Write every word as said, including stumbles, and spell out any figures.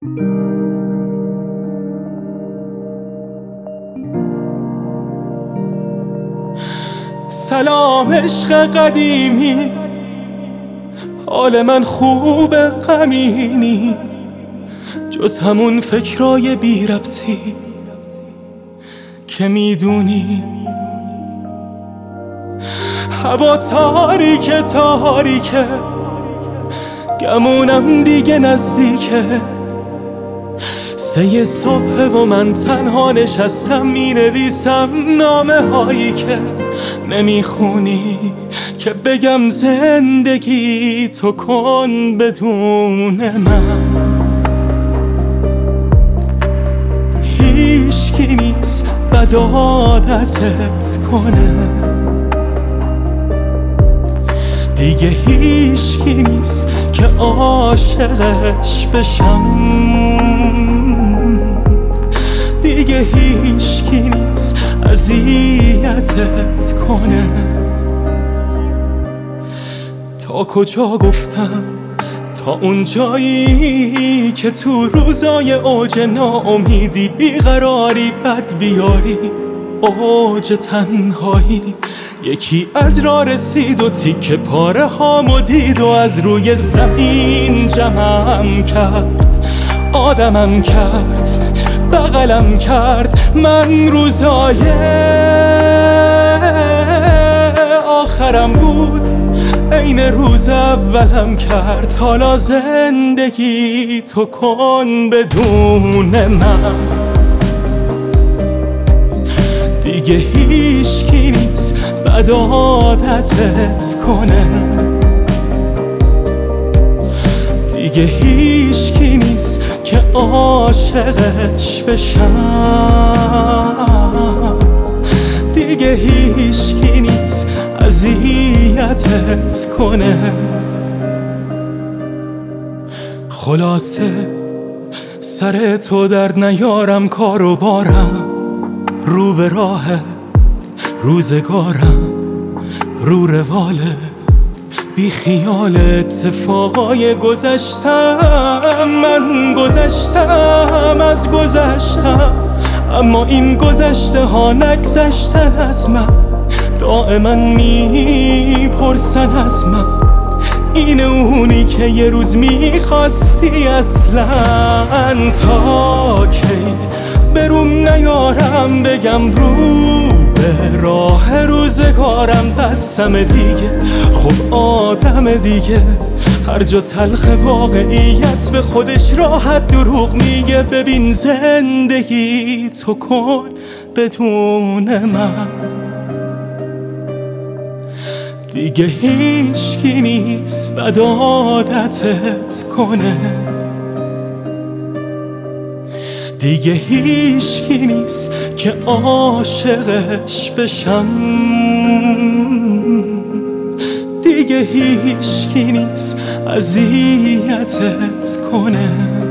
سلام عشق قدیمی، حال من خوبه غمینی، جز همون فکرای بی ربطی که میدونی. هوا تاریکه تاریکه، گمونم دیگه نزدیکه، سه صبح و من تنها نشستم می نویسم نامه هایی که نمیخونی، که بگم زندگی تو کن بدون من. هیچکی نیست بد عادتت کنه، دیگه هیچکی نیست که عاشقش بشم، دیگه هیچکی نیست اذیتت کنه. تا کجا گفتم؟ تا اون جایی که تو روزای اوج ناامیدی بیقراری بد بیاری، اوج تنهایی، یکی از راه رسید و تیکه پاره هامو دید و از روی زمین جمعم کرد، آدمم کرد، بغلم کرد. من روزای آخرم بود، عین روز اولم کرد. حالا زندگی تو کن بدون من، دیگه هیچکی نیست بد عادتت کنه، دیگه هیچکی نیست که عاشقش بشم، دیگه هیچکی نیست اذیتت کنه. خلاصه سر تو درد نیارم، کار و بارم رو به راه روزگارم، رو رواله بی خیال اتفاقای گذشتم. من گذشتم از گذشتم، اما این گذشته ها نگذشتن از من. دائما میپرسن از من، این اونی که یه روز میخواستی اصلا؟ تا کی بروم نیارم بگم رو به راه روزگارم بسم دیگه. خب آدم دیگه هر جا تلخ واقعیت به خودش راحت دروغ میگه. ببین زندگی تو کن بدون من، دیگه هیچکی نیست بد عادتت کنه، دیگه هیچکی نیست که عاشقش بشم، دیگه هیچکی نیست اذیتت کنه.